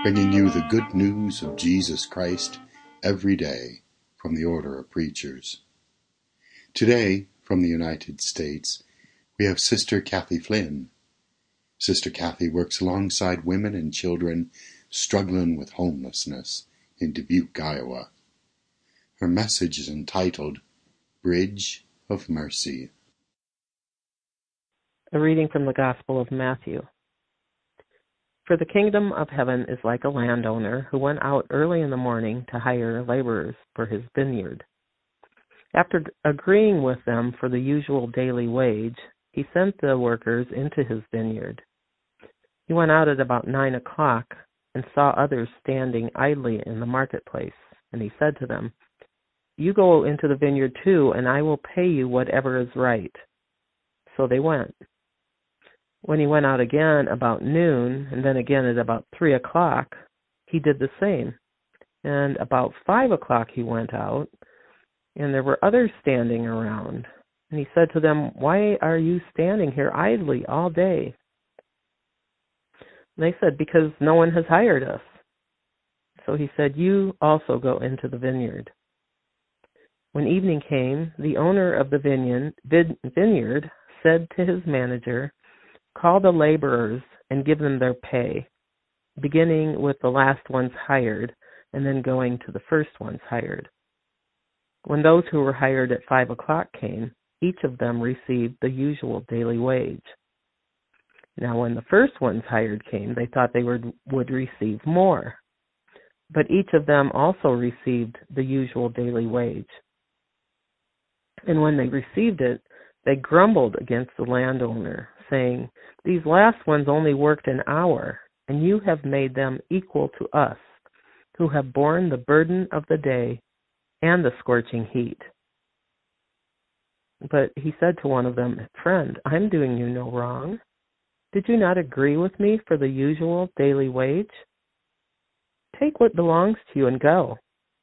bringing you the good news of Jesus Christ every day from the Order of Preachers. Today, from the United States, we have Sister Kathy Flynn. Sister Kathy works alongside women and children struggling with homelessness in Dubuque, Iowa. Her message is entitled, Bridge of Mercy. A reading from the Gospel of Matthew. For the kingdom of heaven is like a landowner who went out early in the morning to hire laborers for his vineyard. After agreeing with them for the usual daily wage, he sent the workers into his vineyard. He went out at about 9 o'clock and saw others standing idly in the marketplace, and he said to them, "You go into the vineyard too, and I will pay you whatever is right." So they went. When he went out again about noon, and then again at about 3 o'clock, he did the same. And about 5 o'clock he went out, and there were others standing around. And he said to them, "Why are you standing here idly all day?" And they said, "Because no one has hired us." So he said, "You also go into the vineyard." When evening came, the owner of the vineyard said to his manager, "Call the laborers and give them their pay, beginning with the last ones hired and then going to the first ones hired." When those who were hired at 5 o'clock came, each of them received the usual daily wage. Now when the first ones hired came, they thought they would receive more, but each of them also received the usual daily wage. And when they received it, they grumbled against the landowner, saying, "These last ones only worked an hour, and you have made them equal to us, who have borne the burden of the day and the scorching heat." But he said to one of them, "Friend, I'm doing you no wrong. Did you not agree with me for the usual daily wage? Take what belongs to you and go.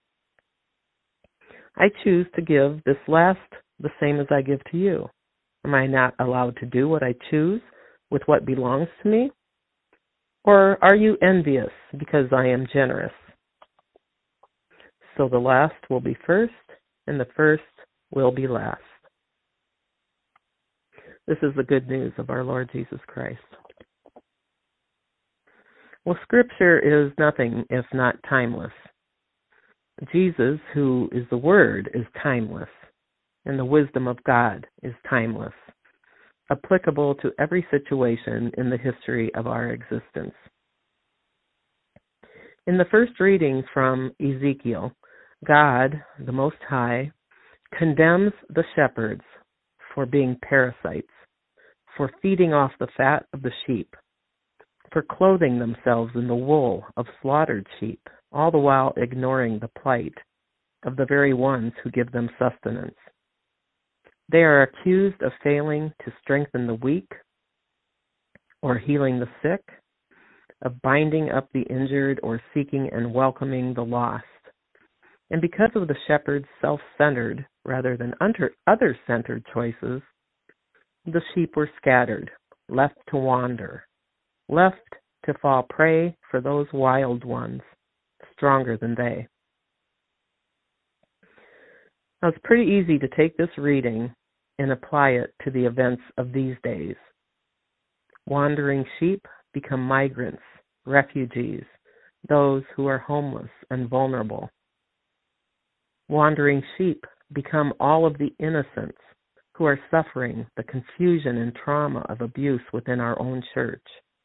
I choose to give this last the same as I give to you. Am I not allowed to do what I choose with what belongs to me? Or are you envious because I am generous?" So the last will be first, and the first will be last. This is the good news of our Lord Jesus Christ. Well, Scripture is nothing if not timeless. Jesus, who is the Word, is timeless, and the wisdom of God is timeless, applicable to every situation in the history of our existence. In the first reading from Ezekiel, God, the Most High, condemns the shepherds for being parasites, for feeding off the fat of the sheep, for clothing themselves in the wool of slaughtered sheep, all the while ignoring the plight of the very ones who give them sustenance. They are accused of failing to strengthen the weak or healing the sick, of binding up the injured or seeking and welcoming the lost. And because of the shepherds' self-centered rather than other-centered choices, the sheep were scattered, left to wander, left to fall prey for those wild ones, stronger than they. Now, it's pretty easy to take this reading and apply it to the events of these days. Wandering sheep become migrants, refugees, those who are homeless and vulnerable. Wandering sheep become all of the innocents who are suffering the confusion and trauma of abuse within our own church.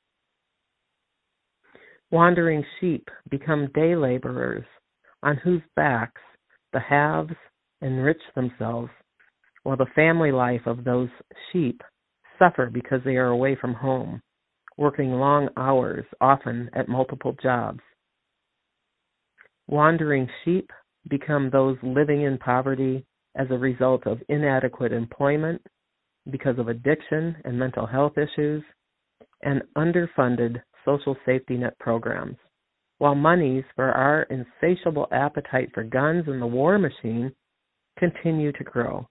Wandering sheep become day laborers on whose backs the haves enrich themselves, while the family life of those sheep suffer because they are away from home, working long hours, often at multiple jobs. Wandering sheep become those living in poverty as a result of inadequate employment, because of addiction and mental health issues, and underfunded social safety net programs, while monies for our insatiable appetite for guns and the war machine continue to grow.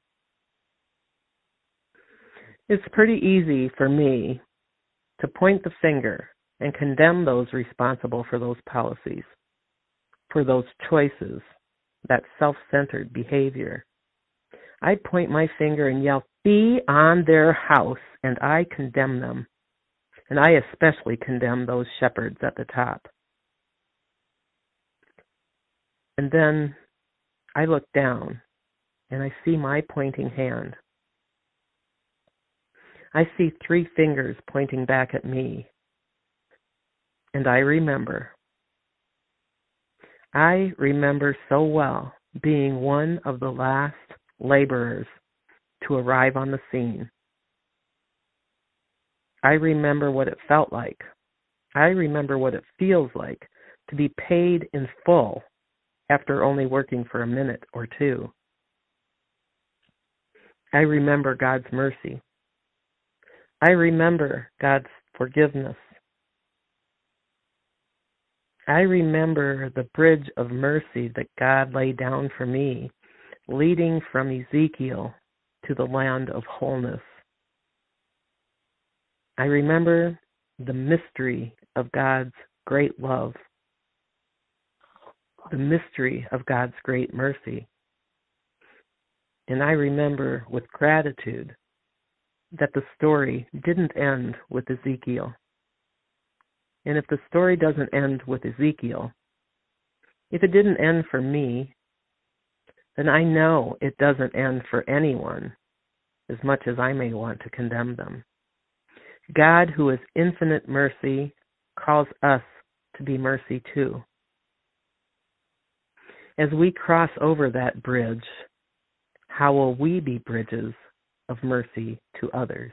It's pretty easy for me to point the finger and condemn those responsible for those policies, for those choices, that self-centered behavior. I'd point my finger and yell, "Be on their house," and I condemn them. And I especially condemn those shepherds at the top. And then I look down and I see my pointing hand. I see 3 fingers pointing back at me. And I remember so well being one of the last laborers to arrive on the scene. I remember what it felt like. I remember what it feels like to be paid in full after only working for a minute or 2. I remember God's mercy. I remember God's forgiveness. I remember the bridge of mercy that God laid down for me, leading from Ezekiel to the land of wholeness. I remember the mystery of God's great love, the mystery of God's great mercy. And I remember with gratitude that the story didn't end with Ezekiel. And if the story doesn't end with Ezekiel, if it didn't end for me, then I know it doesn't end for anyone, as much as I may want to condemn them. God, who is infinite mercy, calls us to be mercy too. As we cross over that bridge, how will we be bridges of mercy to others?